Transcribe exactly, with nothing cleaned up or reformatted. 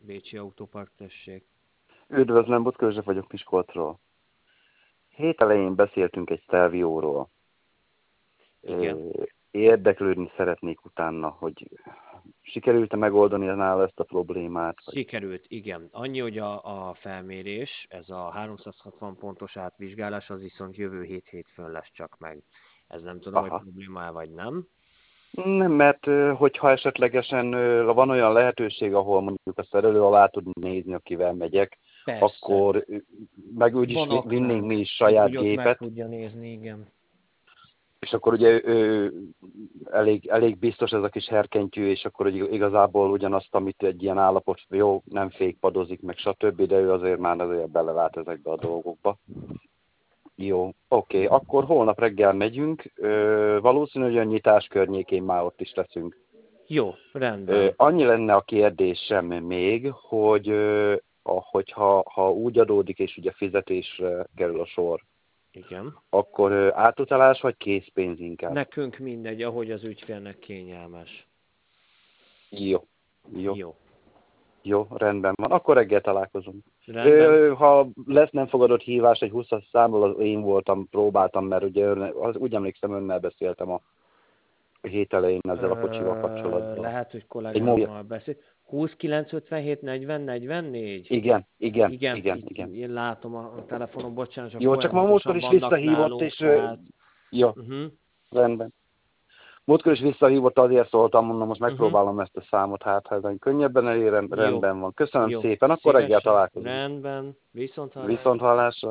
Bécsi Autópark, tessék. Üdvözlöm, Butka József vagyok Miskolcról. Hét elején beszéltünk egy Stelvióról. Igen. Érdeklődni szeretnék utána, hogy sikerült-e megoldani nála ezt a problémát? Vagy... Sikerült, igen. Annyi, hogy a, a felmérés, ez a háromszázhatvan pontos átvizsgálás, az viszont jövő hét hétfőn lesz csak meg. Ez nem tudom, hogy Aha. problémája vagy nem. Nem, mert hogyha esetlegesen van olyan lehetőség, ahol mondjuk a szerelő alá tud nézni, akivel megyek, Persze. akkor meg úgyis Van vinnénk aknánk, mi is saját hogy ott meg gépet. tudja nézni, igen. És akkor ugye ő, elég, elég biztos ez a kis herkentyű, és akkor ugye igazából ugyanazt, amit egy ilyen állapot, jó, nem fékpadozik, meg stb., de ő azért már azért belelát ezekbe a dolgokba. Jó, oké, okay. Akkor holnap reggel megyünk, ö, valószínű, hogy a nyitás környékén már ott is leszünk. Jó, rendben. Ö, annyi lenne a kérdésem még, hogy ö, hogyha ha úgy adódik, és ugye fizetésre kerül a sor, Igen. akkor ö, átutalás vagy készpénz inkább? Nekünk mindegy, ahogy az ügyfélnek kényelmes. Jó, jó. Jó. Jó, rendben van. Akkor reggel találkozunk. Rendben. Ö, ha lesz nem fogadott hívás egy húszas számról, az én voltam, próbáltam, mert ugye ön, az, úgy emlékszem, önnel beszéltem a hét elején ezzel a kocsival kapcsolatban. Lehet, hogy Egy kollégámmal beszélt. húsz kilenc ötvenhét negyven negyvennégy? Igen, igen, Igen, igen, itt igen. én látom a telefonon, bocsánat, csak Jó, csak ma múltkor folyamatosan is vannak visszahívott, nálunk, és... tehát... Jó, Uh-huh. rendben. Múltkor is visszahívott, azért szóltam, mondom, most megpróbálom Uh-huh. ezt a számot, hát ha ezen könnyebben elérem, Jó. rendben van. Köszönöm Jó. szépen, akkor reggel Szívesen. találkozunk. Rendben. Viszont hallásra. Viszont hallásra.